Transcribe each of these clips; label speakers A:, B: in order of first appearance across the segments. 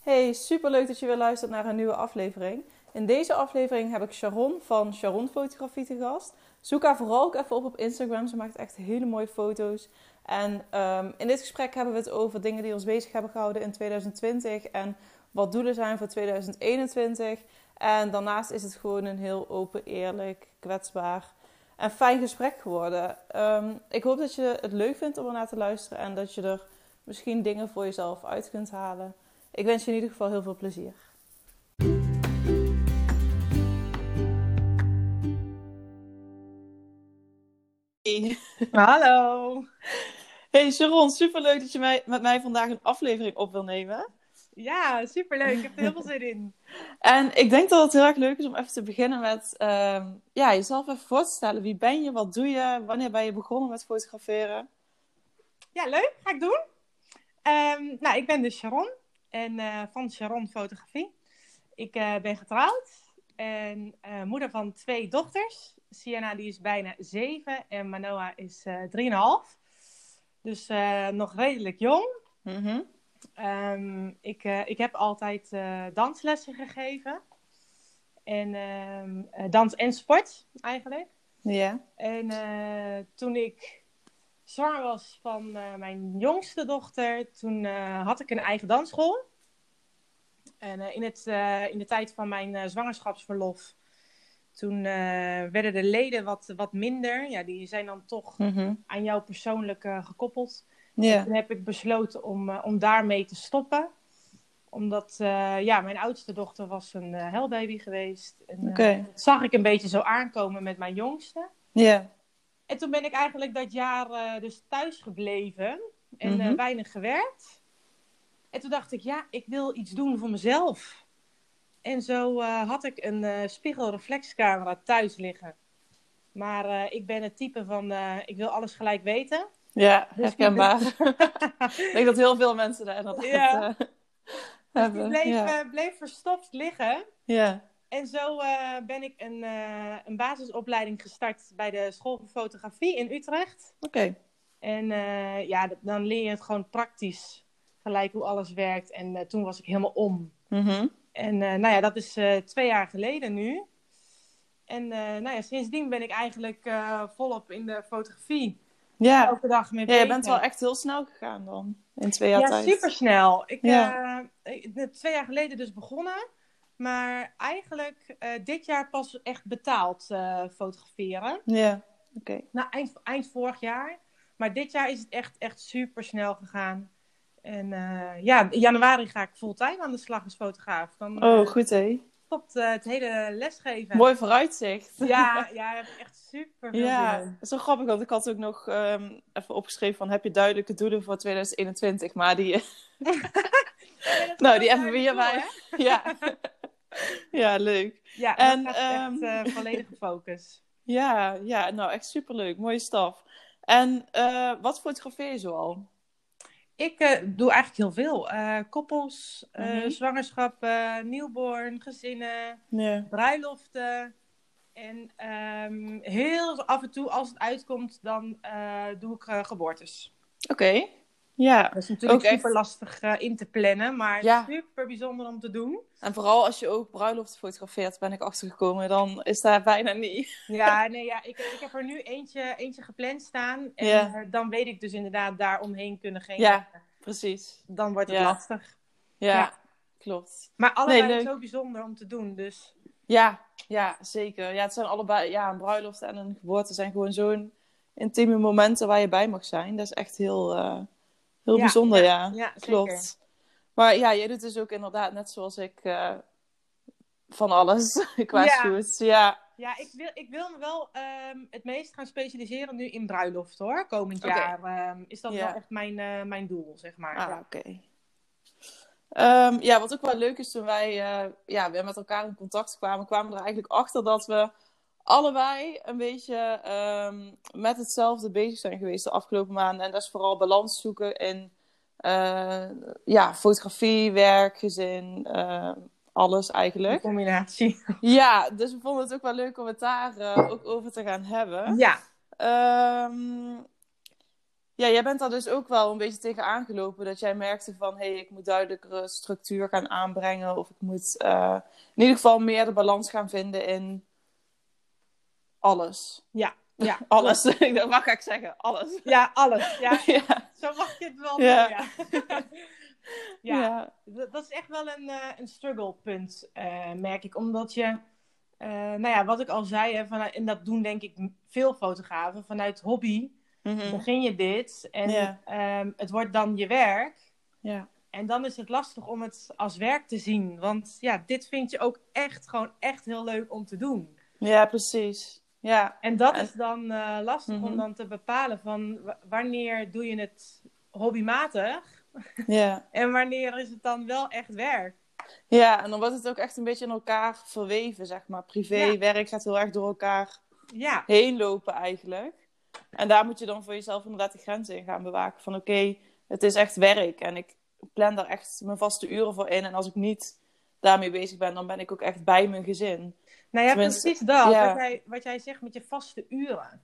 A: Hey, superleuk dat je weer luistert naar een nieuwe aflevering. In deze aflevering heb ik Sharon van Sharon Fotografie te gast. Zoek haar vooral ook even op Instagram. Ze maakt echt hele mooie foto's. En in dit gesprek hebben we het over dingen die ons bezig hebben gehouden in 2020. En wat doelen zijn voor 2021. En daarnaast is het gewoon een heel open, eerlijk, kwetsbaar en fijn gesprek geworden. Ik hoop dat je het leuk vindt om ernaar te luisteren. En dat je er misschien dingen voor jezelf uit kunt halen. Ik wens je in ieder geval heel veel plezier. Hey.
B: Hallo.
A: Hey Sharon, superleuk dat je met mij vandaag een aflevering op wil nemen.
B: Ja, superleuk. Ik heb er heel veel zin in.
A: En ik denk dat het heel erg leuk is om even te beginnen met jezelf even voor te stellen. Wie ben je? Wat doe je? Wanneer ben je begonnen met fotograferen?
B: Ja, leuk. Ga ik doen. Ik ben dus Sharon en van Sharon Fotografie. Ik ben getrouwd en moeder van 2 dochters. Sienna die is bijna 7 en Manoa is 3,5. Dus nog redelijk jong.
A: Mm-hmm.
B: Ik heb altijd danslessen gegeven. En dans en sport eigenlijk.
A: Ja.
B: En toen ik zwanger was van mijn jongste dochter, toen had ik een eigen dansschool. En in de tijd van mijn zwangerschapsverlof, toen werden de leden wat minder. Ja, die zijn dan toch aan jou persoonlijk gekoppeld.
A: Yeah.
B: En toen heb ik besloten om daarmee te stoppen. Omdat mijn oudste dochter was een huilbaby geweest. En dat zag ik een beetje zo aankomen met mijn jongste.
A: Ja. Yeah.
B: En toen ben ik eigenlijk dat jaar dus thuis gebleven. En weinig gewerkt. En toen dacht ik, ik wil iets doen voor mezelf. En zo had ik een spiegelreflexcamera thuis liggen. Maar ik ben het type van, ik wil alles gelijk weten.
A: Ja, herkenbaar. Ik denk dat heel veel mensen daar inderdaad hebben.
B: Dus die bleef verstopt liggen.
A: Ja.
B: En zo ben ik een basisopleiding gestart bij de School voor Fotografie in Utrecht.
A: Oké.
B: En dan leer je het gewoon praktisch gelijk hoe alles werkt. En toen was ik helemaal om.
A: Mm-hmm.
B: En dat is 2 jaar geleden nu. En sindsdien ben ik eigenlijk volop in de fotografie.
A: Ja.
B: Elke dag mee bezig.
A: Ja, je bent wel echt heel snel gegaan dan. In 2 jaar tijd.
B: Ja, supersnel. Ik 2 jaar geleden dus begonnen. Maar eigenlijk dit jaar pas echt betaald fotograferen.
A: Ja, oké.
B: Nou, eind vorig jaar. Maar dit jaar is het echt super snel gegaan. En in januari ga ik fulltime aan de slag als fotograaf. Dan,
A: goed hé.
B: Stopt het hele lesgeven.
A: Mooi vooruitzicht.
B: Ja, daar heb ik echt super veel zin in.
A: Dat is wel grappig, want ik had ook nog even opgeschreven van heb je duidelijke doelen voor 2021, maar die... die hebben we hierbij. Ja. Ja, leuk.
B: Ja, en dat gaat echt volledige focus.
A: Ja, nou echt superleuk. Mooie staf. En wat fotografeer je zoal?
B: Ik doe eigenlijk heel veel. Koppels, zwangerschappen, newborn, gezinnen, bruiloften. En heel af en toe, als het uitkomt, dan doe ik geboortes.
A: Oké. Ja.
B: Dat is natuurlijk ook super lastig in te plannen, maar super bijzonder om te doen.
A: En vooral als je ook bruiloften fotografeert, ben ik achtergekomen, dan is daar bijna niet.
B: Ik heb er nu eentje gepland staan. En dan weet ik dus inderdaad daar omheen kunnen geven.
A: Ja, precies.
B: Dan wordt het lastig.
A: Ja, klopt.
B: Maar allebei zo bijzonder om te doen, dus...
A: Ja, zeker. Ja, het zijn allebei, een bruiloft en een geboorte zijn gewoon zo'n intieme momenten waar je bij mag zijn. Dat is echt heel bijzonder, ja. Klopt. Zeker. Maar jij doet dus ook inderdaad net zoals ik van alles qua shoots. Ja,
B: ik wil me wel het meest gaan specialiseren nu in bruiloft hoor. Komend jaar is dat wel echt mijn doel, zeg maar.
A: Oké. Wat ook wel leuk is, toen wij weer met elkaar in contact kwamen we er eigenlijk achter dat we allebei een beetje met hetzelfde bezig zijn geweest de afgelopen maanden. En dat is vooral balans zoeken in fotografie, werk, gezin, alles eigenlijk.
B: Een combinatie.
A: Ja, dus we vonden het ook wel leuk om het daar ook over te gaan hebben.
B: Ja.
A: Ja, jij bent daar dus ook wel een beetje tegen aangelopen. Dat jij merkte van, ik moet duidelijkere structuur gaan aanbrengen. Of ik moet in ieder geval meer de balans gaan vinden in alles.
B: Ja.
A: Alles. Wat ga ik zeggen? Alles.
B: Ja, alles. Ja.
A: Ja.
B: Zo mag je het wel
A: Ja.
B: noemen, ja. Dat is echt wel een strugglepunt, merk ik. Omdat je, wat ik al zei, en dat doen denk ik veel fotografen, vanuit hobby begin je dit. En het wordt dan je werk.
A: Ja.
B: En dan is het lastig om het als werk te zien. Want ja, dit vind je ook gewoon echt heel leuk om te doen.
A: Ja, precies. Ja.
B: En dat is dan lastig om dan te bepalen van wanneer doe je het hobbymatig en wanneer is het dan wel echt werk.
A: Ja, en dan wordt het ook echt een beetje in elkaar verweven, zeg maar. Privé, werk gaat heel erg door elkaar heen lopen eigenlijk. En daar moet je dan voor jezelf inderdaad de grenzen in gaan bewaken. Van oké, het is echt werk en ik plan daar echt mijn vaste uren voor in. En als ik niet daarmee bezig ben, dan ben ik ook echt bij mijn gezin.
B: Nou ja, precies dat. Ja. Wat jij zegt met je vaste uren.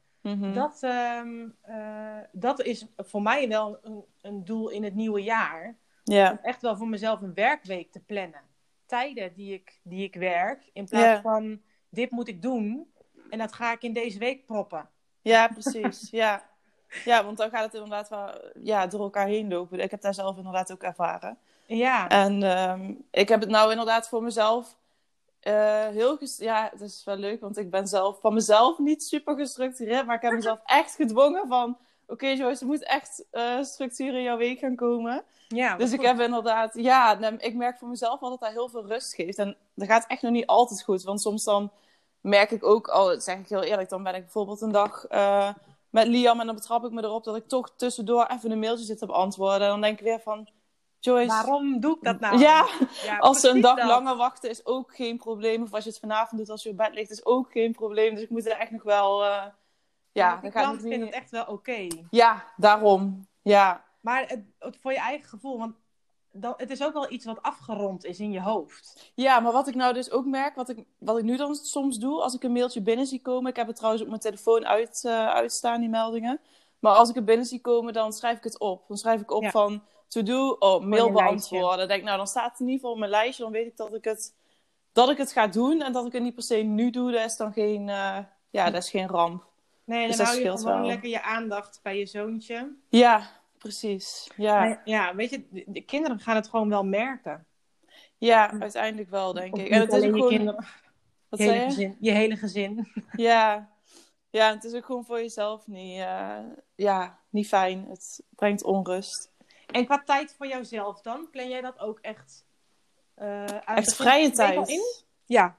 B: Dat is voor mij wel een doel in het nieuwe jaar.
A: Ja.
B: Om echt wel voor mezelf een werkweek te plannen. Tijden die ik werk. In plaats van, dit moet ik doen. En dat ga ik in deze week proppen.
A: Ja, precies. Ja, want dan gaat het inderdaad wel door elkaar heen lopen. Ik heb daar zelf inderdaad ook ervaren.
B: Ja.
A: En ik heb het nou inderdaad voor mezelf het is wel leuk, want ik ben zelf van mezelf niet super gestructureerd, maar ik heb mezelf echt gedwongen van, oké, Joyce, er moet echt structuur in jouw week gaan komen.
B: Ja,
A: dus ik heb inderdaad, ik merk voor mezelf wel dat dat heel veel rust geeft. En dat gaat echt nog niet altijd goed, want soms dan merk ik ook, dat zeg ik heel eerlijk, dan ben ik bijvoorbeeld een dag met Liam en dan betrap ik me erop dat ik toch tussendoor even een mailtje zit te beantwoorden. En dan denk ik weer van, Joyce,
B: waarom doe ik dat nou?
A: Ja, als ze een dag langer wachten is ook geen probleem. Of als je het vanavond doet als je op bed ligt is ook geen probleem. Dus ik moet er echt nog wel...
B: de klant vindt het echt wel oké.
A: Ja, daarom. Ja.
B: Maar het voor je eigen gevoel, want het is ook wel iets wat afgerond is in je hoofd.
A: Ja, maar wat ik nou dus ook merk, wat ik nu dan soms doe, als ik een mailtje binnen zie komen. Ik heb het trouwens op mijn telefoon uitstaan, die meldingen. Maar als ik het binnen zie komen, dan schrijf ik het op. Dan schrijf ik op van... To-do, mail beantwoorden. Denk, dan staat het in ieder geval op mijn lijstje. Dan weet ik dat ik het ga doen. En dat ik het niet per se nu doe. Dat is dan geen, dat is geen ramp.
B: Nee, dan hou je gewoon lekker je aandacht bij je zoontje.
A: Ja, precies. Ja,
B: ja, weet je, de kinderen gaan het gewoon wel merken.
A: Ja, uiteindelijk wel, denk ik.
B: En het is ook gewoon... Kinderen,
A: wat zei je?
B: Je hele gezin.
A: Ja, het is ook gewoon voor jezelf niet fijn. Het brengt onrust.
B: En qua tijd voor jouzelf dan? Plan jij dat ook echt
A: echt vrije tijd?
B: In? Ja.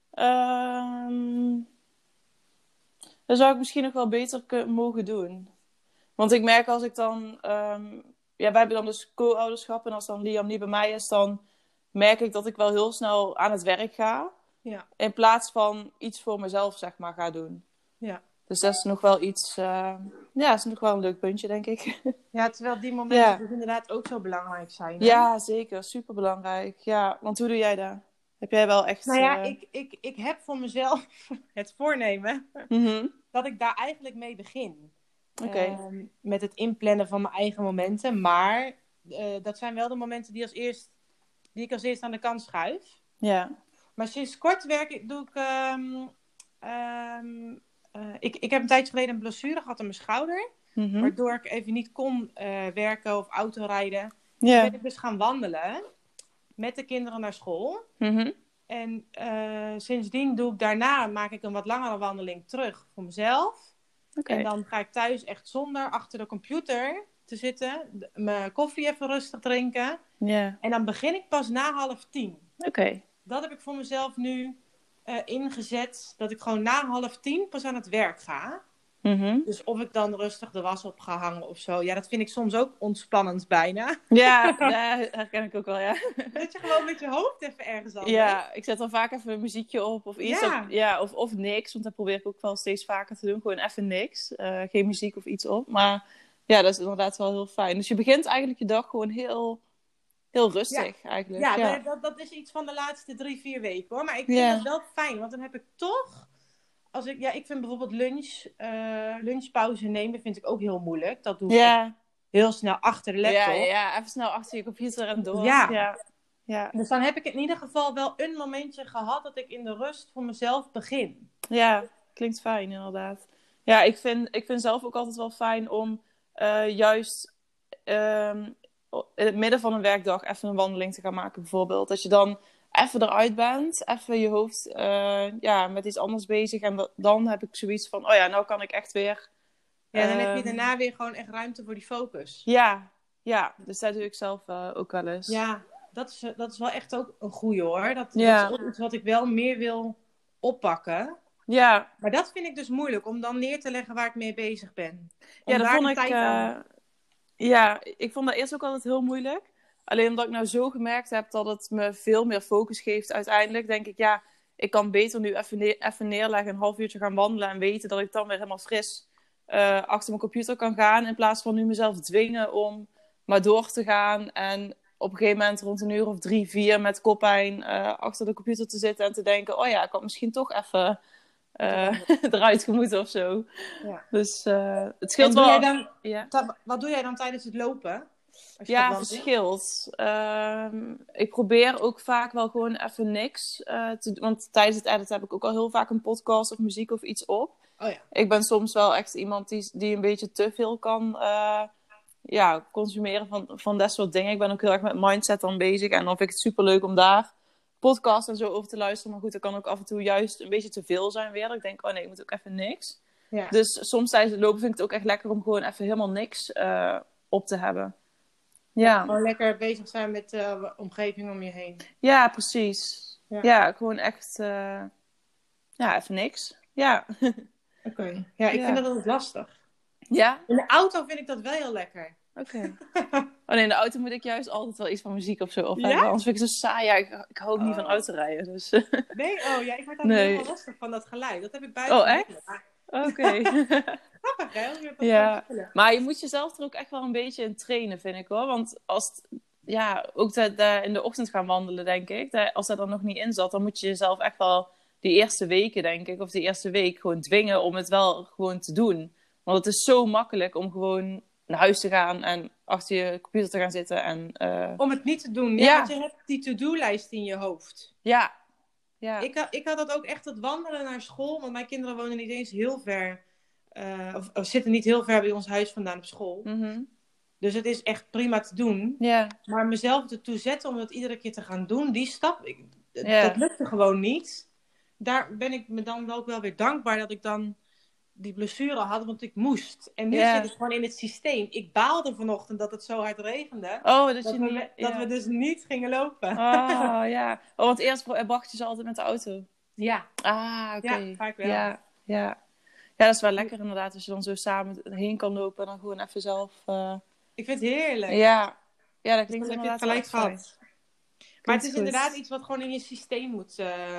A: Dat zou ik misschien nog wel beter mogen doen. Want ik merk als ik dan... wij hebben dan dus co-ouderschap. En als dan Liam niet bij mij is, dan merk ik dat ik wel heel snel aan het werk ga.
B: Ja.
A: In plaats van iets voor mezelf, zeg maar, ga doen.
B: Ja.
A: Dus dat is nog wel iets... is nog wel een leuk puntje, denk ik.
B: Ja, terwijl die momenten dus inderdaad ook zo belangrijk zijn. Hè?
A: Ja, zeker. Superbelangrijk. Ja, want hoe doe jij dat? Heb jij wel echt...
B: Nou ja, ik heb voor mezelf het voornemen dat ik daar eigenlijk mee begin.
A: Okay.
B: Met het inplannen van mijn eigen momenten. Maar dat zijn wel de momenten die ik als eerst aan de kant schuif.
A: Ja.
B: Maar sinds kort doe ik... Ik heb een tijdje geleden een blessure gehad aan mijn schouder. Waardoor ik even niet kon werken of autorijden. Toen ben ik dus gaan wandelen. Met de kinderen naar school. En sindsdien maak ik een wat langere wandeling terug voor mezelf.
A: Okay.
B: En dan ga ik thuis echt zonder achter de computer te zitten. Mijn koffie even rustig drinken.
A: Yeah.
B: En dan begin ik pas na 9:30.
A: Oké.
B: Dat heb ik voor mezelf nu ingezet. Dat ik gewoon na 9:30 pas aan het werk ga. Dus of ik dan rustig de was op ga hangen of zo. Ja, dat vind ik soms ook ontspannend bijna.
A: Ja, dat herken ik ook wel, ja.
B: Dat je gewoon met je hoofd even ergens anders.
A: Ja, ik zet dan vaak even een muziekje op of iets. Of niks, want dat probeer ik ook wel steeds vaker te doen. Gewoon even niks. Geen muziek of iets op. Maar ja, dat is inderdaad wel heel fijn. Dus je begint eigenlijk je dag gewoon heel rustig eigenlijk.
B: Ja, dat is iets van de laatste 3-4 weken hoor. Maar ik vind het wel fijn, want dan heb ik toch... ik vind bijvoorbeeld lunchpauze nemen vind ik ook heel moeilijk. Dat doe ik echt
A: Ja,
B: heel snel achter de
A: ja,
B: laptop.
A: ja, even snel achter je computer en door.
B: Ja.
A: Ja, ja.
B: Dus dan heb ik in ieder geval wel een momentje gehad dat ik in de rust voor mezelf begin.
A: Ja, klinkt fijn inderdaad. Ja, ik vind zelf ook altijd wel fijn om juist in het midden van een werkdag even een wandeling te gaan maken bijvoorbeeld. Dat je dan even eruit bent, even je hoofd met iets anders bezig. En dan heb ik zoiets van, oh ja, nou kan ik echt weer...
B: Ja, dan heb je daarna weer gewoon echt ruimte voor die focus.
A: Ja, dus dat doe ik zelf ook wel eens.
B: Ja, dat is wel echt ook een goeie hoor. Dat
A: Ja.
B: is ook iets wat ik wel meer wil oppakken.
A: Ja,
B: Maar dat vind ik dus moeilijk, om dan neer te leggen waar ik mee bezig ben. Om
A: ja, dat
B: daar
A: vond
B: de
A: ik...
B: tijd aan.
A: Ja, ik vond dat eerst ook altijd heel moeilijk. Alleen omdat ik nou zo gemerkt heb dat het me veel meer focus geeft uiteindelijk, denk ik, ja, ik kan beter nu even neerleggen, een half uurtje gaan wandelen en weten dat ik dan weer helemaal fris achter mijn computer kan gaan. In plaats van nu mezelf dwingen om maar door te gaan en op een gegeven moment rond een uur of 3, 4 met koppijn achter de computer te zitten en te denken, oh ja, ik had misschien toch even eruit gemoeten of zo.
B: Ja.
A: Dus het scheelt
B: En
A: wel.
B: wat doe jij dan tijdens het lopen? Als je
A: Ja,
B: gaat wandelen?
A: verschilt. Ik probeer ook vaak wel gewoon even niks te doen. Want tijdens het editen heb ik ook al heel vaak een podcast of muziek of iets op.
B: Oh ja.
A: Ik ben soms wel echt iemand die een beetje te veel kan consumeren van dat soort dingen. Ik ben ook heel erg met mindset dan bezig. En dan vind ik het superleuk om daar podcasts en zo over te luisteren. Maar goed, dat kan ook af en toe juist een beetje te veel zijn weer. Dat ik denk, oh nee, ik moet ook even niks.
B: Ja.
A: Dus soms tijdens het lopen vind ik het ook echt lekker om gewoon even helemaal niks op te hebben. Ja.
B: Gewoon lekker bezig zijn met de omgeving om je heen.
A: Ja, precies.
B: Ja.
A: Ja, gewoon echt even niks. Ja.
B: Oké. Ja, ik vind dat altijd lastig.
A: Ja?
B: In de auto vind ik dat wel heel lekker.
A: Oké. Oh nee, in de auto moet ik juist altijd wel iets van muziek of zo op
B: Ja?
A: hebben. Anders vind ik het zo saai. Ja, ik hou ook niet van autorijden. Dus.
B: Nee? Oh ja, ik word daar
A: Nee.
B: helemaal lastig van dat geluid. Dat heb ik buiten.
A: Oh, echt? Oké.
B: Grappig hè? Hoe je dat
A: Ja.
B: kan voelen.
A: Maar je moet jezelf er ook echt wel een beetje in trainen, vind ik hoor. Want als ook in de ochtend gaan wandelen, denk ik. Als dat er nog niet in zat, dan moet je jezelf echt wel die eerste weken, denk ik, of die eerste week gewoon dwingen om het wel gewoon te doen. Want het is zo makkelijk om gewoon naar huis te gaan en achter je computer te gaan zitten. En,
B: Om het niet te doen. Ja,
A: Ja.
B: want je hebt die to-do-lijst in je hoofd.
A: Ja.
B: Ik had dat ook echt, het wandelen naar school. Want mijn kinderen wonen niet eens heel ver. Of zitten niet heel ver bij ons huis vandaan op school.
A: Mhm.
B: Dus het is echt prima te doen.
A: Ja.
B: Maar mezelf ertoe zetten om dat iedere keer te gaan doen, die stap,
A: Ja.
B: dat lukte gewoon niet. Daar ben ik me dan ook wel weer dankbaar dat ik dan die blessure had, want ik moest. En nu
A: Ja.
B: zit het gewoon in het systeem. Ik baalde vanochtend dat het zo hard regende.
A: Oh,
B: Dat we dus niet gingen lopen.
A: Oh, ja. Oh, want eerst bracht je ze altijd met de auto.
B: Ja,
A: Ah, oké.
B: ja, vaak wel.
A: Ja. Ja, dat is wel lekker inderdaad. Als je dan zo samen heen kan lopen en dan gewoon even zelf...
B: Ik vind het heerlijk.
A: Ja, dat klinkt
B: Dan heb je
A: inderdaad
B: het gelijk
A: wel fijn.
B: gehad. Maar het is
A: goed.
B: inderdaad iets wat gewoon in je systeem moet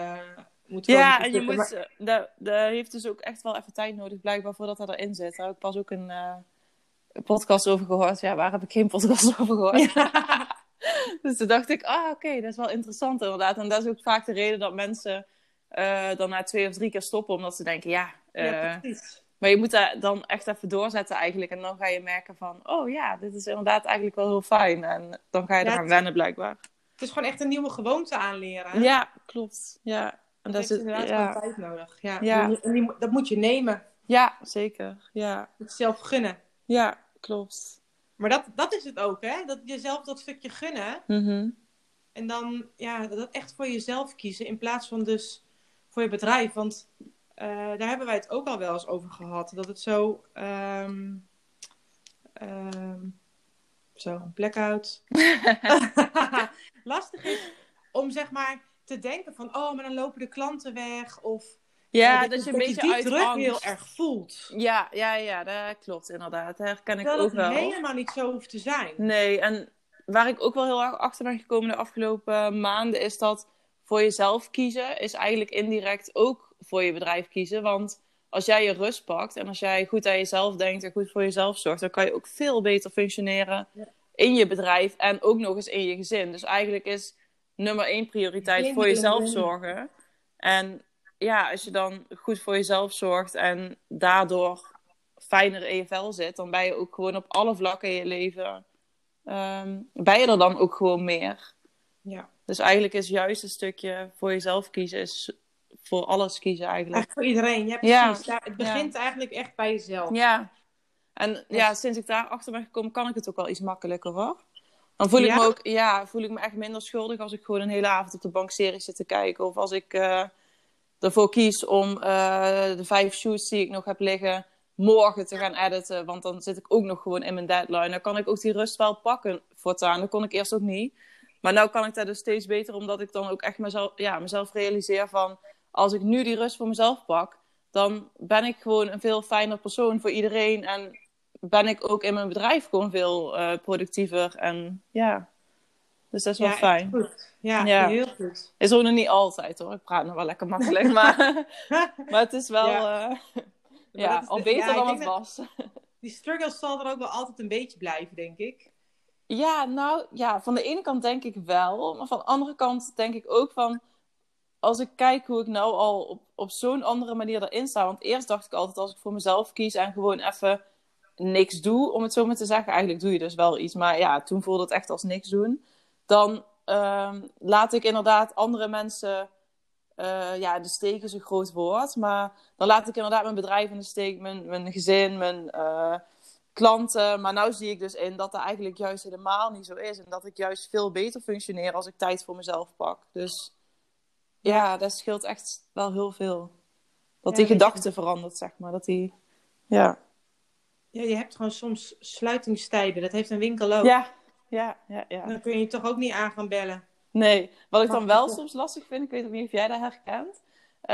A: Ja,
B: komen
A: en je
B: te zitten.
A: moet... Dat heeft dus ook echt wel even tijd nodig, blijkbaar, voordat dat erin zit. Daar heb ik pas ook een podcast over gehoord. Ja, waar heb ik geen podcast over gehoord? Dus toen dacht ik, oké, dat is wel interessant inderdaad. En dat is ook vaak de reden dat mensen dan na 2 of 3 keer stoppen. Omdat ze denken,
B: Ja, precies.
A: maar je moet daar dan echt even doorzetten eigenlijk. En dan ga je merken van, oh ja, dit is inderdaad eigenlijk wel heel fijn. En dan ga je
B: Ja,
A: eraan wennen blijkbaar.
B: Het is gewoon echt een nieuwe gewoonte aanleren.
A: Ja, klopt. Ja. En
B: Dat heeft inderdaad gewoon tijd nodig. Ja.
A: Ja.
B: Dat moet je nemen.
A: Ja, zeker. Ja,
B: Je moet jezelf gunnen.
A: ja, klopt.
B: Maar dat is het ook, hè? Dat jezelf dat stukje gunnen.
A: Mhm.
B: En dan dat echt voor jezelf kiezen. In plaats van dus voor je bedrijf. Want daar hebben wij het ook al wel eens over gehad. Dat het zo... blackout. Lastig is om zeg maar te denken van... Oh, maar dan lopen de klanten weg. Of
A: Ja, dat je een beetje
B: die
A: uit
B: druk
A: angst...
B: heel erg voelt.
A: Ja, dat klopt inderdaad. Dat herken ik
B: Terwijl
A: ook wel.
B: het helemaal niet zo hoeft te zijn.
A: Nee, en waar ik ook wel heel erg achter ben gekomen de afgelopen maanden... is dat voor jezelf kiezen is eigenlijk indirect ook voor je bedrijf kiezen. Want als jij je rust pakt en als jij goed aan jezelf denkt en goed voor jezelf zorgt... dan kan je ook veel beter functioneren in je bedrijf en ook nog eens in je gezin. Dus eigenlijk is nummer 1 prioriteit voor jezelf zorgen. En als je dan goed voor jezelf zorgt en daardoor fijner in je vel zit, dan ben je ook gewoon op alle vlakken in je leven, ben je er dan ook gewoon meer.
B: Ja.
A: Dus eigenlijk is juist een stukje voor jezelf kiezen, is voor alles kiezen eigenlijk.
B: Echt voor iedereen, ja precies. Ja, het begint eigenlijk echt bij jezelf.
A: Ja. En sinds ik daar achter ben gekomen, kan ik het ook wel iets makkelijker hoor. Dan voel ik me ook, voel ik me echt minder schuldig als ik gewoon een hele avond op de bank series zit te kijken. Of als ik ervoor kies om de 5 shoots die ik nog heb liggen, morgen te gaan editen. Want dan zit ik ook nog gewoon in mijn deadline. Dan kan ik ook die rust wel pakken voortaan. Dat kon ik eerst ook niet. Maar nu kan ik dat dus steeds beter, omdat ik dan ook echt mezelf realiseer van, als ik nu die rust voor mezelf pak, dan ben ik gewoon een veel fijner persoon voor iedereen. En ben ik ook in mijn bedrijf gewoon veel productiever. En dus dat is wel fijn.
B: Goed. Ja, heel goed.
A: Is ook nog niet altijd hoor. Ik praat nog wel lekker makkelijk. Maar het is wel al beter dan het was.
B: Die struggle zal er ook wel altijd een beetje blijven, denk ik.
A: Ja, nou ja, van de ene kant denk ik wel. Maar van de andere kant denk ik ook van, als ik kijk hoe ik nou al op zo'n andere manier erin sta. Want eerst dacht ik altijd, als ik voor mezelf kies en gewoon even niks doe, om het zo maar te zeggen. Eigenlijk doe je dus wel iets. Maar ja, toen voelde het echt als niks doen. Dan laat ik inderdaad andere mensen, de steek is een groot woord. Maar dan laat ik inderdaad mijn bedrijf in de steek, mijn gezin, mijn klanten. Maar nou zie ik dus in dat dat eigenlijk juist helemaal niet zo is. En dat ik juist veel beter functioneer als ik tijd voor mezelf pak. Dus ja, dat scheelt echt wel heel veel. Dat die gedachte verandert, zeg maar. Dat die, ja,
B: je hebt gewoon soms sluitingstijden. Dat heeft een winkel ook.
A: Ja.
B: Dan kun je toch ook niet aan gaan bellen.
A: Nee, wat ik dan wel soms lastig vind, ik weet ook niet of jij dat herkent.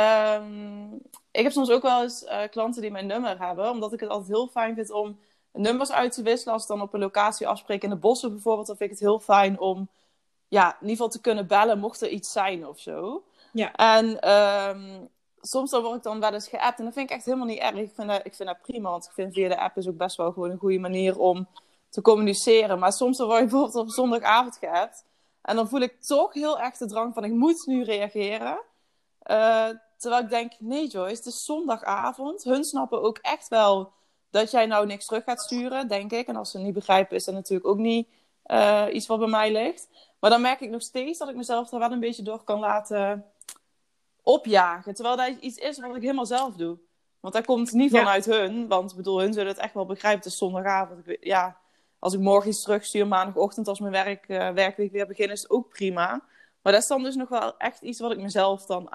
A: Ik heb soms ook wel eens klanten die mijn nummer hebben, omdat ik het altijd heel fijn vind om nummers uit te wisselen. Als ik dan op een locatie afspreek in de bossen bijvoorbeeld, dan vind ik het heel fijn om in ieder geval te kunnen bellen mocht er iets zijn of zo.
B: Ja.
A: En soms dan word ik dan wel eens geappt en dat vind ik echt helemaal niet erg. Ik vind dat prima, want ik vind via de app is ook best wel gewoon een goede manier om te communiceren. Maar soms dan word je bijvoorbeeld op zondagavond geappt. En dan voel ik toch heel erg de drang van, ik moet nu reageren. Terwijl ik denk, nee Joyce, het is zondagavond. Hun snappen ook echt wel dat jij nou niks terug gaat sturen, denk ik. En als ze het niet begrijpen, is dat natuurlijk ook niet iets wat bij mij ligt. Maar dan merk ik nog steeds dat ik mezelf daar wel een beetje door kan laten opjagen. Terwijl dat iets is wat ik helemaal zelf doe. Want dat komt niet vanuit hun. Want ik bedoel, hun zullen het echt wel begrijpen. Het is zondagavond. Als ik morgen iets terugstuur, maandagochtend als mijn werkweek weer begint, is het ook prima. Maar dat is dan dus nog wel echt iets wat ik mezelf dan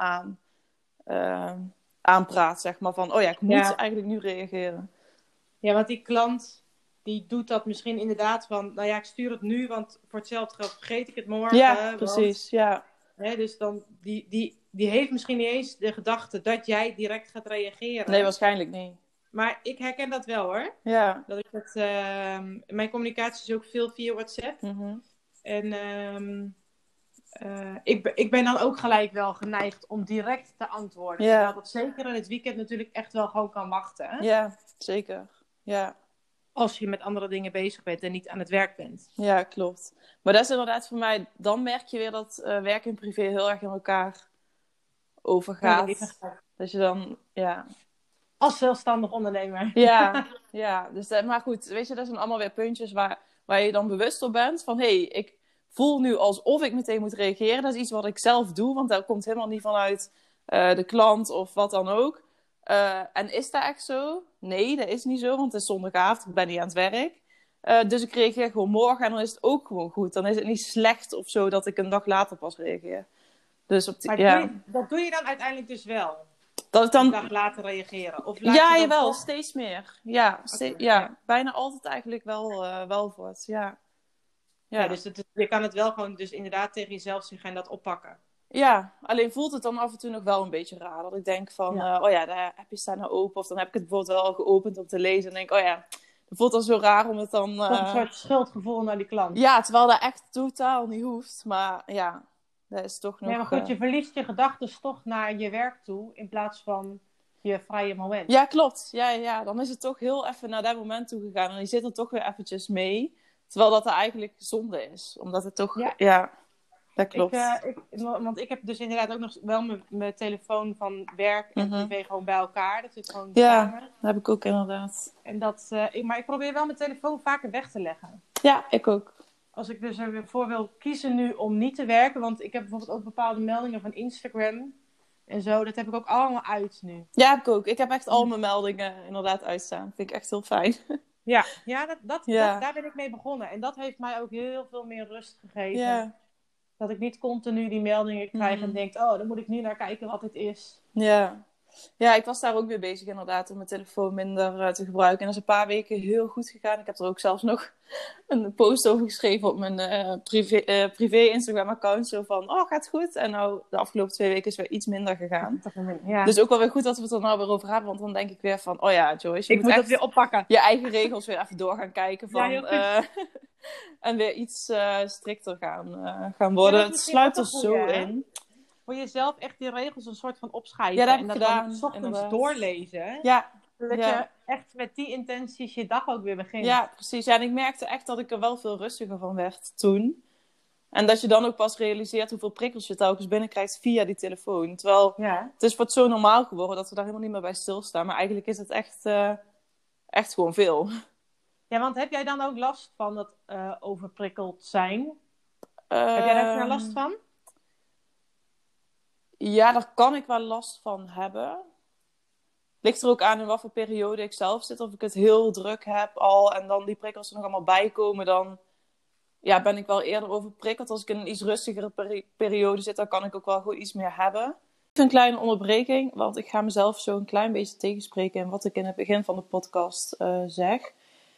A: aanpraat, zeg maar. Van, ik moet eigenlijk nu reageren.
B: Ja, want die klant, die doet dat misschien inderdaad van, ik stuur het nu, want voor hetzelfde geld vergeet ik het morgen.
A: Ja, precies,
B: Dus dan, die heeft misschien niet eens de gedachte dat jij direct gaat reageren.
A: Nee, waarschijnlijk niet.
B: Maar ik herken dat wel hoor.
A: Ja.
B: Dat ik het, mijn communicatie is ook veel via WhatsApp.
A: Mm-hmm.
B: En ik ben dan ook gelijk wel geneigd om direct te antwoorden.
A: Ja.
B: Terwijl dat zeker in het weekend natuurlijk echt wel gewoon kan wachten. Hè?
A: Ja, zeker. Ja.
B: Als je met andere dingen bezig bent en niet aan het werk bent.
A: Ja, klopt. Maar dat is inderdaad voor mij, dan merk je weer dat werk en privé heel erg in elkaar overgaat. Dat je dan,
B: als zelfstandig ondernemer.
A: Ja. Dus maar goed, weet je, dat zijn allemaal weer puntjes waar je dan bewust op bent. Van, ik voel nu alsof ik meteen moet reageren. Dat is iets wat ik zelf doe, want dat komt helemaal niet vanuit de klant of wat dan ook. En is dat echt zo? Nee, dat is niet zo, want het is zondagavond, ik ben niet aan het werk. Dus ik reageer gewoon morgen en dan is het ook gewoon goed. Dan is het niet slecht of zo dat ik een dag later pas reageer. Dus
B: dat doe je dan uiteindelijk dus wel?
A: Dat ik dan...
B: Een dag later reageren? Of
A: jawel, steeds meer. Bijna altijd eigenlijk wel voort. Ja,
B: dus je kan het wel gewoon dus inderdaad tegen jezelf zeggen en dat oppakken.
A: Ja, alleen voelt het dan af en toe nog wel een beetje raar. Dat ik denk van, de appje staat nou open. Of dan heb ik het bijvoorbeeld wel al geopend om te lezen. En denk, het voelt dan zo raar om het dan...
B: een soort schuldgevoel naar die klant.
A: Ja, terwijl dat echt totaal niet hoeft. Maar dat is toch nog...
B: Ja, maar goed, je verliest je gedachten toch naar je werk toe in plaats van je vrije moment.
A: Ja, klopt. Ja, dan is het toch heel even naar dat moment toe gegaan. En je zit er toch weer eventjes mee. Terwijl dat er eigenlijk zonde is. Omdat het toch... dat klopt.
B: Want ik heb dus inderdaad ook nog wel mijn telefoon van werk en privé gewoon bij elkaar. Dat zit gewoon samen.
A: Dat heb ik ook inderdaad.
B: En maar ik probeer wel mijn telefoon vaker weg te leggen.
A: Ja, ik ook.
B: Als ik dus ervoor wil kiezen nu om niet te werken. Want ik heb bijvoorbeeld ook bepaalde meldingen van Instagram en zo. Dat heb ik ook allemaal uit nu.
A: Ja, heb ik ook. Ik heb echt al mijn meldingen inderdaad uitstaan. Vind ik echt heel fijn.
B: Ja, daar ben ik mee begonnen. En dat heeft mij ook heel veel meer rust gegeven.
A: Ja.
B: Dat ik niet continu die meldingen krijg en denk, dan moet ik nu naar kijken wat het is.
A: Ja. Ja, ik was daar ook mee bezig inderdaad om mijn telefoon minder te gebruiken. En dat is een paar weken heel goed gegaan. Ik heb er ook zelfs nog een post over geschreven op mijn privé Instagram account. Zo van, gaat goed. En nou, de afgelopen 2 weken is weer iets minder gegaan.
B: Ja.
A: Dus ook wel weer goed dat we het er nou weer over hebben. Want dan denk ik weer van, Joyce, je moet echt
B: dat weer oppakken.
A: Je eigen regels weer even door gaan kijken. Van,
B: heel goed.
A: en weer iets strikter gaan worden.
B: Ja,
A: het sluit er zo in.
B: Voor jezelf echt die regels een soort van opschrijven.
A: Ja, dat heb
B: en
A: ik
B: dat
A: gedaan.
B: Dan 's ochtends
A: inderdaad.
B: doorlezen.
A: Ja.
B: Zodat je echt met die intenties je dag ook weer begint.
A: Ja, precies. Ja, en ik merkte echt dat ik er wel veel rustiger van werd toen. En dat je dan ook pas realiseert hoeveel prikkels je telkens binnenkrijgt via die telefoon. Terwijl het wordt zo normaal geworden dat we daar helemaal niet meer bij stilstaan. Maar eigenlijk is het echt gewoon veel.
B: Ja, want heb jij dan ook last van dat overprikkeld zijn? Heb jij daar last van?
A: Ja, daar kan ik wel last van hebben. Ligt er ook aan in wat voor periode ik zelf zit. Of ik het heel druk heb al en dan die prikkels er nog allemaal bij komen. Dan ben ik wel eerder overprikkeld. Als ik in een iets rustigere periode zit, dan kan ik ook wel gewoon iets meer hebben. Even een kleine onderbreking, want ik ga mezelf zo een klein beetje tegenspreken in wat ik in het begin van de podcast zeg.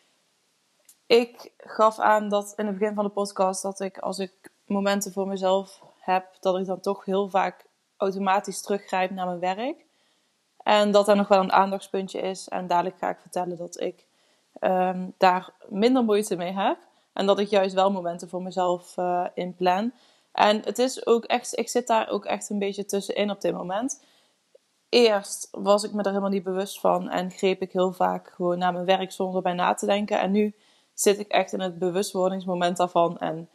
A: Ik gaf aan dat in het begin van de podcast dat ik, als ik momenten voor mezelf heb, dat ik dan toch heel vaak automatisch teruggrijp naar mijn werk. En dat er nog wel een aandachtspuntje is. En dadelijk ga ik vertellen dat ik daar minder moeite mee heb. En dat ik juist wel momenten voor mezelf inplan. En het is ook echt, ik zit daar ook echt een beetje tussenin op dit moment. Eerst was ik me er helemaal niet bewust van. En greep ik heel vaak gewoon naar mijn werk zonder erbij na te denken. En nu zit ik echt in het bewustwordingsmoment daarvan. En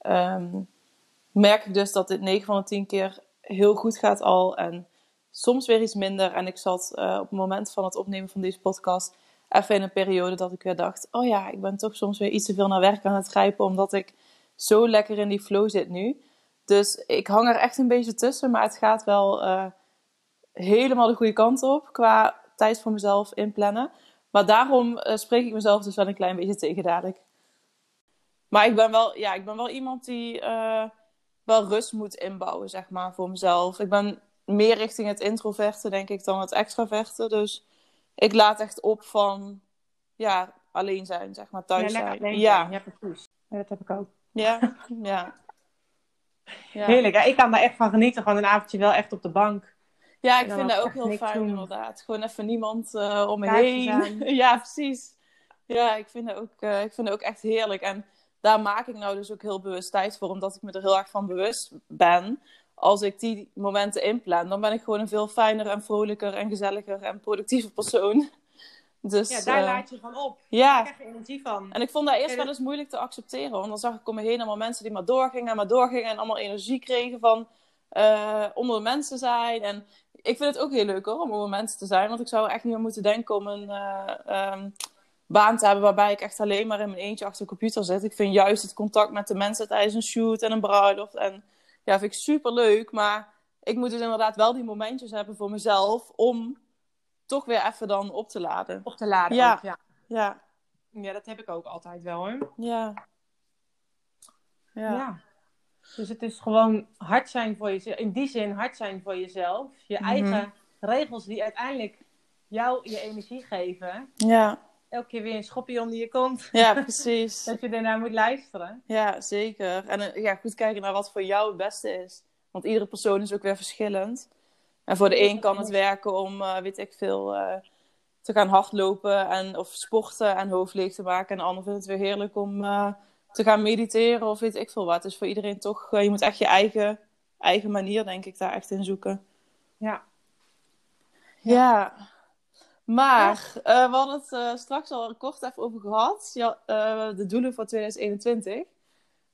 A: merk ik dus dat dit 9 van de 10 keer heel goed gaat al. En soms weer iets minder. En ik zat op het moment van het opnemen van deze podcast even in een periode dat ik weer dacht, ik ben toch soms weer iets te veel naar werk aan het grijpen, omdat ik zo lekker in die flow zit nu. Dus ik hang er echt een beetje tussen, maar het gaat wel helemaal de goede kant op qua tijd voor mezelf inplannen. Maar daarom spreek ik mezelf dus wel een klein beetje tegen dadelijk. Maar ik ben wel iemand die wel rust moet inbouwen, zeg maar, voor mezelf. Ik ben meer richting het introverte, denk ik, dan het extraverte. Dus ik laat echt op van, alleen zijn, zeg maar, thuis zijn.
B: Ja, precies. Ja, dat heb ik ook.
A: Ja.
B: Heerlijk, ik kan daar echt van genieten. Gewoon een avondje wel echt op de bank.
A: Ja, ik vind dat ook heel fijn, inderdaad. Gewoon even niemand om me
B: Kaartjes
A: heen.
B: aan.
A: Ja, precies. Ja, ik vind dat ook echt heerlijk. En daar maak ik nou dus ook heel bewust tijd voor, omdat ik me er heel erg van bewust ben. Als ik die momenten inplan, dan ben ik gewoon een veel fijner en vrolijker en gezelliger en productiever persoon. Dus,
B: daar laat je van op.
A: Ja.
B: Daar krijg je energie van.
A: En ik vond dat eerst wel eens moeilijk te accepteren. Want dan zag ik om me heen allemaal mensen die maar doorgingen. En allemaal energie kregen van onder de mensen zijn. En ik vind het ook heel leuk hoor, om onder mensen te zijn. Want ik zou echt niet meer moeten denken om een baan te hebben waarbij ik echt alleen maar in mijn eentje achter de computer zit. Ik vind juist het contact met de mensen tijdens een shoot en een bruiloft. En vind ik super leuk. Maar ik moet dus inderdaad wel die momentjes hebben voor mezelf om toch weer even dan op te laden.
B: Op te laden
A: ja.
B: ook, ja.
A: Ja.
B: Ja, dat heb ik ook altijd wel hoor.
A: Ja.
B: Dus het is gewoon hard zijn voor jezelf. In die zin hard zijn voor jezelf. Je eigen regels die uiteindelijk jou je energie geven.
A: Ja.
B: Elke keer weer een schopje onder je kont.
A: Ja, precies.
B: Dat je ernaar moet luisteren.
A: Ja, zeker. En goed kijken naar wat voor jou het beste is. Want iedere persoon is ook weer verschillend. En voor de een kan het werken om, te gaan hardlopen of sporten en hoofd leeg te maken. En de ander vindt het weer heerlijk om te gaan mediteren of weet ik veel wat. Dus voor iedereen toch, je moet echt je eigen manier, denk ik, daar echt in zoeken. Ja. Maar we hadden het straks al kort even over gehad. De doelen voor 2021.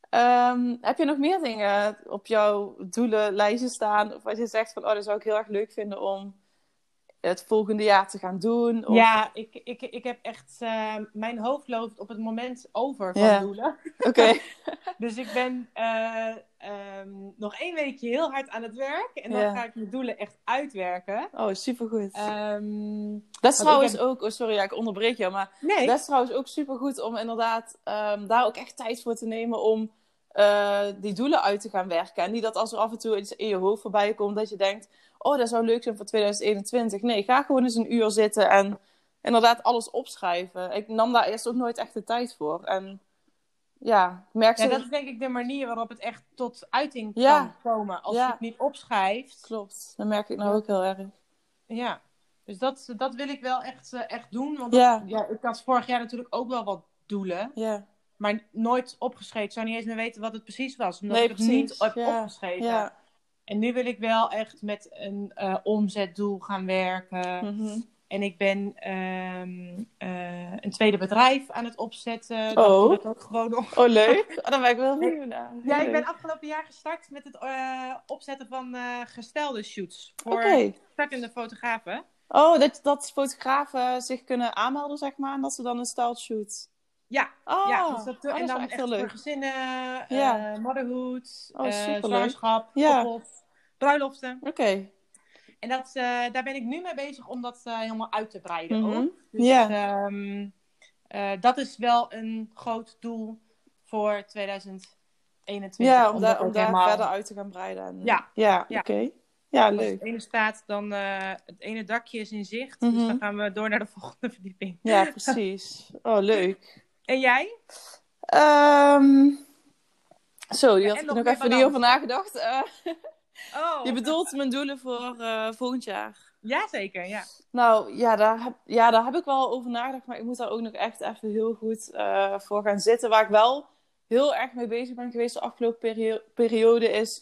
A: Heb je nog meer dingen op jouw doelenlijstje staan? Of wat je zegt van, oh, dat zou ik heel erg leuk vinden om het volgende jaar te gaan doen? Of...
B: Ja, ik heb echt... mijn hoofd loopt op het moment over van
A: Ja,
B: doelen.
A: oké.
B: Dus ik ben nog 1 weekje heel hard aan het werk. En dan
A: Ja.
B: ga ik mijn doelen echt uitwerken.
A: Oh, supergoed.
B: Ehm,
A: Dat is
B: want
A: trouwens
B: ik heb...
A: ook... Oh, sorry, ja, ik onderbreek je. Maar
B: Nee.
A: dat is trouwens ook supergoed om inderdaad daar ook echt tijd voor te nemen om die doelen uit te gaan werken. En niet dat als er af en toe iets in je hoofd voorbij komt dat je denkt... Oh, dat zou leuk zijn voor 2021. Nee, ga gewoon eens 1 uur zitten en inderdaad alles opschrijven. Ik nam daar eerst ook nooit echt de tijd voor. En ja, ik merk
B: Ja,
A: zo...
B: dat is denk ik de manier waarop het echt tot uiting
A: Ja.
B: kan komen. Als
A: Ja.
B: je het niet opschrijft.
A: Klopt, dat merk ik nou ook heel erg.
B: Ja. Dus dat wil ik wel echt doen. Want
A: Ja.
B: ik had vorig jaar natuurlijk ook wel wat doelen.
A: Ja.
B: Maar nooit opgeschreven. Ik zou niet eens meer weten wat het precies was. Omdat
A: Nee,
B: ik het niet
A: precies.
B: heb opgeschreven.
A: Ja.
B: En nu wil ik wel echt met een omzetdoel gaan werken.
A: Mhm.
B: En ik ben een tweede bedrijf aan het opzetten. Dat
A: Oh.
B: doe ik ook gewoon nog.
A: Oh, leuk. Oh, daar ben ik wel benieuwd naar.
B: Ja,
A: Heel
B: ik ben
A: leuk.
B: afgelopen jaar gestart met het opzetten van gestelde shoots. Voor
A: Oké.
B: startende fotografen.
A: Oh, dat fotografen zich kunnen aanmelden, zeg maar. En dat ze dan een styled shoot.
B: Ja,
A: Oh,
B: ja, dus dat
A: is
B: en dan
A: wel echt
B: echt
A: heel leuk.
B: voor gezinnen,
A: Ja.
B: motherhood,
A: Oh, superleuk.
B: zwangerschap,
A: Ja.
B: opop, bruiloften.
A: Oké.
B: En daar ben ik nu mee bezig om dat helemaal uit te breiden
A: Mhm.
B: ook. Dus
A: Ja.
B: dat is wel een groot doel voor 2021.
A: Ja, om
B: dat
A: daar
B: ook helemaal...
A: verder uit te gaan breiden. En,
B: Ja.
A: Ja,
B: Ja.
A: oké. Ja,
B: Als
A: leuk.
B: het ene staat, dan het ene dakje is in zicht. Dus
A: Mhm.
B: dan gaan we door naar de volgende verdieping.
A: Ja, precies. Oh, leuk.
B: En jij?
A: Zo, die
B: Ja,
A: had
B: en
A: ik
B: nog
A: nog
B: meer
A: even niet
B: balans,
A: over
B: hè?
A: nagedacht.
B: Oh,
A: Je bedoelt mijn doelen voor volgend jaar?
B: jazeker, ja.
A: Nou, ja, daar heb ik wel over nagedacht. Maar ik moet daar ook nog echt even heel goed voor gaan zitten. Waar ik wel heel erg mee bezig ben geweest de afgelopen periode is...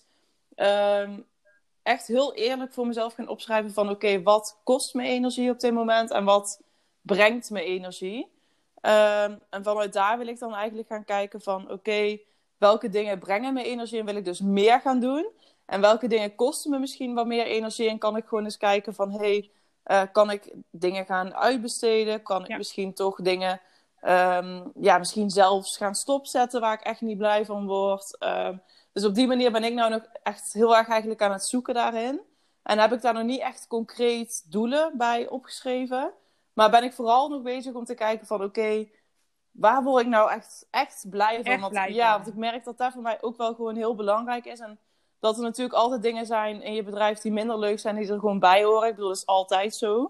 A: echt heel eerlijk voor mezelf gaan opschrijven van... Oké, wat kost me energie op dit moment? En wat brengt me energie? En vanuit daar wil ik dan eigenlijk gaan kijken van... Oké, welke dingen brengen me energie en wil ik dus meer gaan doen? En welke dingen kosten me misschien wat meer energie? En kan ik gewoon eens kijken van... Hey, kan ik dingen gaan uitbesteden? Kan ik misschien toch dingen... misschien zelfs gaan stopzetten waar ik echt niet blij van word. Dus op die manier ben ik nou nog echt heel erg eigenlijk aan het zoeken daarin. En heb ik daar nog niet echt concreet doelen bij opgeschreven. Maar ben ik vooral nog bezig om te kijken van... Oké, waar word ik nou echt blij van? Want ik merk dat dat voor mij ook wel gewoon heel belangrijk is. En dat er natuurlijk altijd dingen zijn in je bedrijf die minder leuk zijn, die er gewoon bij horen. Ik bedoel, dat is altijd zo.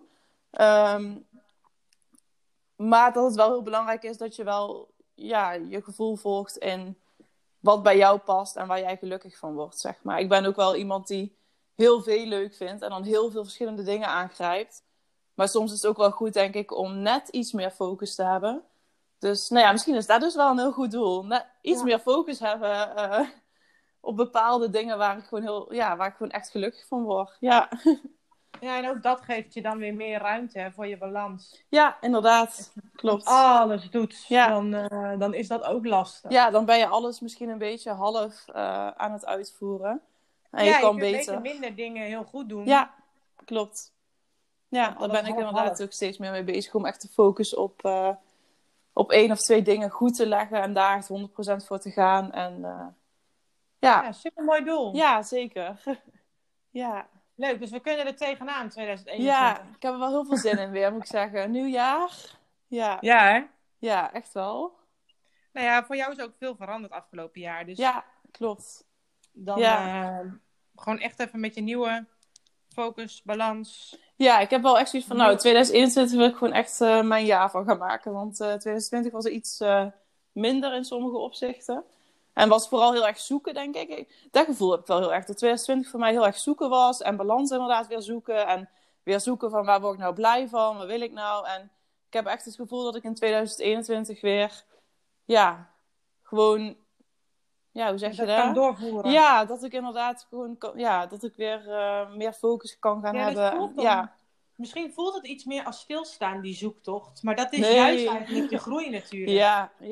A: Maar dat het wel heel belangrijk is dat je wel je gevoel volgt in wat bij jou past en waar jij gelukkig van wordt, zeg maar. Ik ben ook wel iemand die heel veel leuk vindt en dan heel veel verschillende dingen aangrijpt. Maar soms is het ook wel goed, denk ik, om net iets meer focus te hebben. Dus, nou ja, misschien is dat dus wel een heel goed doel. Net iets meer focus hebben op bepaalde dingen waar ik gewoon echt gelukkig van word. Ja.
B: Ja, en ook dat geeft je dan weer meer ruimte voor je balans.
A: Ja, inderdaad. Klopt.
B: Als alles doet,
A: Ja.
B: dan is dat ook lastig.
A: Ja, dan ben je alles misschien een beetje half aan het uitvoeren. En je kan beter
B: minder dingen heel goed doen.
A: Ja, klopt. Ja, daar ben ik inderdaad ook steeds meer mee bezig. Om echt te focussen op 1 of 2 dingen goed te leggen. En daar echt 100% voor te gaan. En
B: ja, supermooi doel.
A: Ja, zeker. Ja.
B: Leuk, dus we kunnen er tegenaan 2021.
A: Ja, ik heb er wel heel veel zin in weer, moet ik zeggen. Nieuwjaar. Ja.
B: Ja, hè?
A: Ja, echt wel.
B: Nou ja, voor jou is ook veel veranderd afgelopen jaar. Dus
A: ja, klopt.
B: Dan gewoon echt even met je nieuwe focus, balans.
A: Ja, ik heb wel echt zoiets van, 2021 wil ik gewoon echt mijn jaar van gaan maken. Want 2020 was er iets minder in sommige opzichten. En was vooral heel erg zoeken, denk ik. Dat gevoel heb ik wel heel erg. Dat 2020 voor mij heel erg zoeken was. En balans inderdaad weer zoeken. En weer zoeken van waar word ik nou blij van? Wat wil ik nou? En ik heb echt het gevoel dat ik in 2021 weer... Ja, gewoon... Ja, hoe zeg je dat?
B: kan doorvoeren.
A: Ja, dat ik inderdaad gewoon... dat ik weer meer focus kan gaan hebben.
B: Misschien voelt het iets meer als stilstaan, die zoektocht. Maar dat is juist eigenlijk de groei natuurlijk.
A: Ja.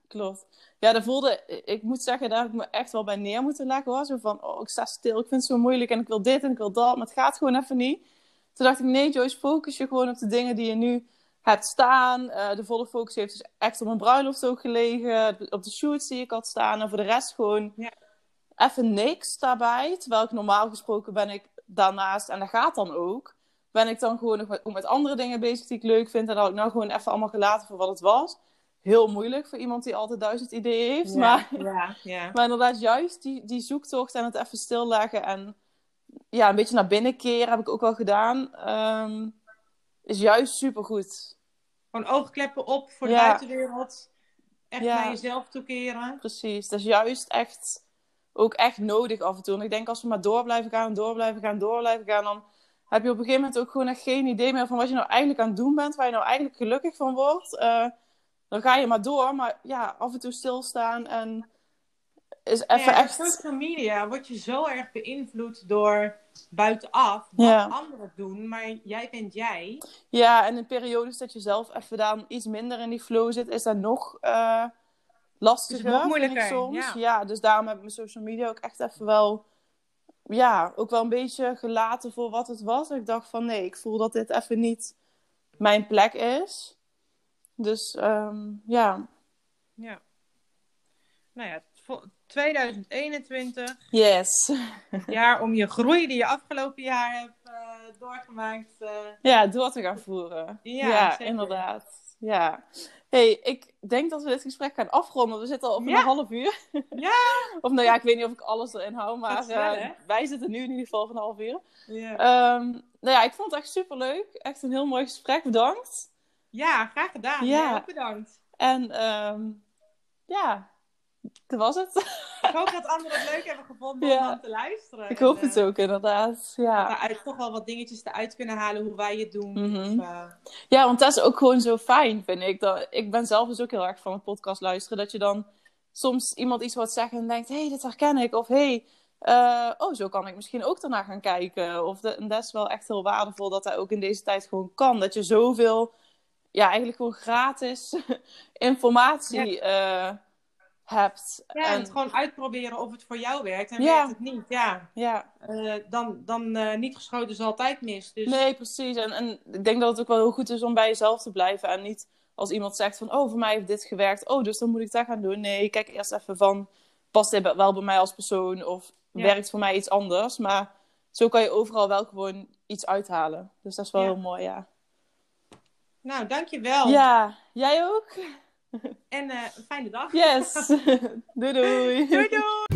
A: klopt. Ja, dat voelde... Ik moet zeggen, daar heb ik me echt wel bij neer moeten leggen, hoor. Zo van, ik sta stil, ik vind het zo moeilijk en ik wil dit en ik wil dat, maar het gaat gewoon even niet. Toen dacht ik, nee Joyce, focus je gewoon op de dingen die je nu hebt staan. De volle focus heeft dus echt op mijn bruiloft ook gelegen. Op de shoots die ik had staan. En voor de rest gewoon even niks daarbij. Terwijl ik normaal gesproken ben ik daarnaast, en dat gaat dan ook, ben ik dan gewoon nog met andere dingen bezig die ik leuk vind. En dat had ik nou gewoon even allemaal gelaten voor wat het was. Heel moeilijk voor iemand die altijd 1000 ideeën heeft.
B: Ja,
A: maar inderdaad, juist die zoektocht en het even stilleggen en ja, een beetje naar binnen keren heb ik ook wel gedaan. Is juist supergoed.
B: Gewoon oogkleppen op voor de buitenwereld. Echt naar jezelf toekeren.
A: Precies. Dat is juist ook echt nodig af en toe. En ik denk als we maar door blijven gaan, dan heb je op een gegeven moment ook gewoon echt geen idee meer van wat je nou eigenlijk aan het doen bent, waar je nou eigenlijk gelukkig van wordt. Dan ga je maar door, maar ja, af en toe stilstaan en is even echt...
B: Social media word je zo erg beïnvloed door buitenaf wat anderen doen, maar jij bent jij.
A: Ja, en in periodes dat je zelf even dan iets minder in die flow zit, is dat nog lastiger,
B: nog moeilijker,
A: vind ik soms. Ja, dus daarom heb ik mijn social media ook echt even wel, ook wel een beetje gelaten voor wat het was. Ik dacht van nee, ik voel dat dit even niet mijn plek is. Dus ja.
B: Ja. Nou ja, 2021.
A: Yes.
B: Jaar om je groei die je afgelopen jaar hebt doorgemaakt.
A: Door te gaan voeren.
B: Ja,
A: inderdaad. Ja. Hey, ik denk dat we dit gesprek gaan afronden. We zitten al op een half uur.
B: Ja.
A: Of nou ja, ik weet niet of ik alles erin hou, maar wij zitten nu in ieder geval op een half uur.
B: Ja.
A: Ik vond het echt superleuk. Echt een heel mooi gesprek. Bedankt.
B: Ja, graag gedaan. Ja, ook bedankt.
A: En dat was het.
B: Ik hoop dat anderen het leuk hebben gevonden om te luisteren.
A: Ik hoop het ook, inderdaad. Ja.
B: Dat we toch wel wat dingetjes eruit kunnen halen hoe wij het doen.
A: Mm-hmm. Ja, want dat is ook gewoon zo fijn, vind ik. Ik ben zelf dus ook heel erg van een podcast luisteren. Dat je dan soms iemand iets wat zeggen en denkt, dit herken ik. Of zo kan ik misschien ook daarna gaan kijken. En dat is wel echt heel waardevol dat dat ook in deze tijd gewoon kan. Dat je zoveel, eigenlijk gewoon gratis informatie hebt.
B: Ja, en het gewoon uitproberen of het voor jou werkt. En werkt het niet, dan niet geschoten is altijd mis. Dus...
A: Nee, precies. En ik denk dat het ook wel heel goed is om bij jezelf te blijven. En niet als iemand zegt van, voor mij heeft dit gewerkt. Dus dan moet ik dat gaan doen. Nee, kijk eerst even van, past dit wel bij mij als persoon? Of werkt voor mij iets anders? Maar zo kan je overal wel gewoon iets uithalen. Dus dat is wel heel mooi,
B: Nou, dankjewel.
A: Ja, jij ook.
B: En een fijne dag.
A: Yes. Doei doei.
B: Doei doei.